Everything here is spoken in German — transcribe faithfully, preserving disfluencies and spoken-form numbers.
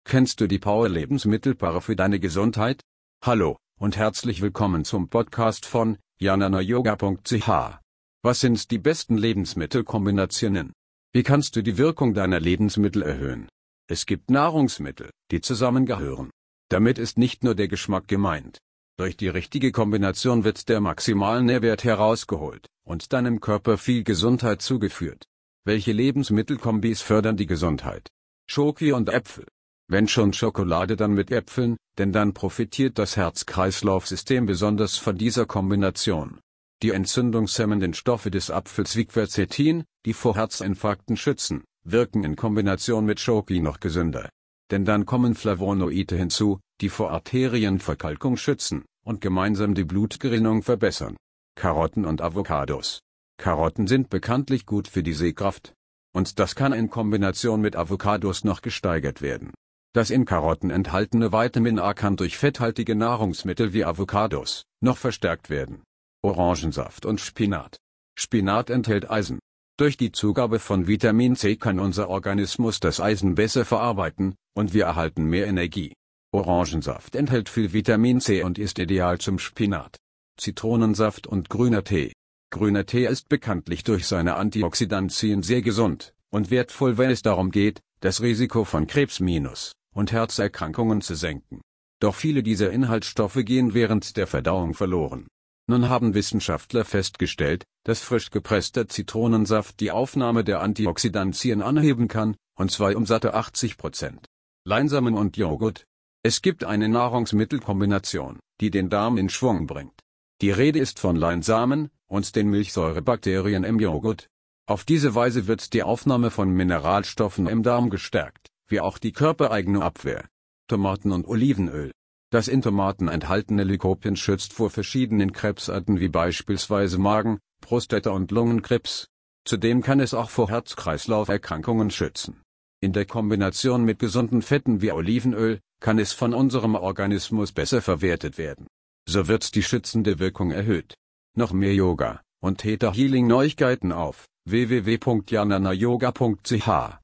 Kennst du die Power-Lebensmittelpaare für deine Gesundheit? Hallo und herzlich willkommen zum Podcast von janana yoga punkt c h. Was sind die besten Lebensmittelkombinationen? Wie kannst du die Wirkung deiner Lebensmittel erhöhen? Es gibt Nahrungsmittel, die zusammengehören. Damit ist nicht nur der Geschmack gemeint. Durch die richtige Kombination wird der maximale Nährwert herausgeholt und deinem Körper viel Gesundheit zugeführt. Welche Lebensmittelkombis fördern die Gesundheit? Schoki und Äpfel. Wenn schon Schokolade, dann mit Äpfeln, denn dann profitiert das Herz-Kreislauf-System besonders von dieser Kombination. Die entzündungshemmenden Stoffe des Apfels wie Quercetin, die vor Herzinfarkten schützen, wirken in Kombination mit Schoki noch gesünder. Denn dann kommen Flavonoide hinzu, die vor Arterienverkalkung schützen und gemeinsam die Blutgerinnung verbessern. Karotten und Avocados. Karotten sind bekanntlich gut für die Sehkraft. Und das kann in Kombination mit Avocados noch gesteigert werden. Das in Karotten enthaltene Vitamin A kann durch fetthaltige Nahrungsmittel wie Avocados noch verstärkt werden. Orangensaft und Spinat. Spinat enthält Eisen. Durch die Zugabe von Vitamin C kann unser Organismus das Eisen besser verarbeiten, und wir erhalten mehr Energie. Orangensaft enthält viel Vitamin C und ist ideal zum Spinat. Zitronensaft und grüner Tee. Grüner Tee ist bekanntlich durch seine Antioxidantien sehr gesund und wertvoll, wenn es darum geht, das Risiko von Krebs minus und Herzerkrankungen zu senken. Doch viele dieser Inhaltsstoffe gehen während der Verdauung verloren. Nun haben Wissenschaftler festgestellt, dass frisch gepresster Zitronensaft die Aufnahme der Antioxidantien anheben kann, und zwar um satte achtzig Prozent. Leinsamen und Joghurt. Es gibt eine Nahrungsmittelkombination, die den Darm in Schwung bringt. Die Rede ist von Leinsamen und den Milchsäurebakterien im Joghurt. Auf diese Weise wird die Aufnahme von Mineralstoffen im Darm gestärkt, wie auch die körpereigene Abwehr. Tomaten und Olivenöl. Das in Tomaten enthaltene Lycopin schützt vor verschiedenen Krebsarten wie beispielsweise Magen-, Prostata- und Lungenkrebs. Zudem kann es auch vor Herz-Kreislauf-Erkrankungen schützen. In der Kombination mit gesunden Fetten wie Olivenöl kann es von unserem Organismus besser verwertet werden. So wird die schützende Wirkung erhöht. Noch mehr Yoga und Theta Healing Neuigkeiten auf w w w punkt janana yoga punkt c h.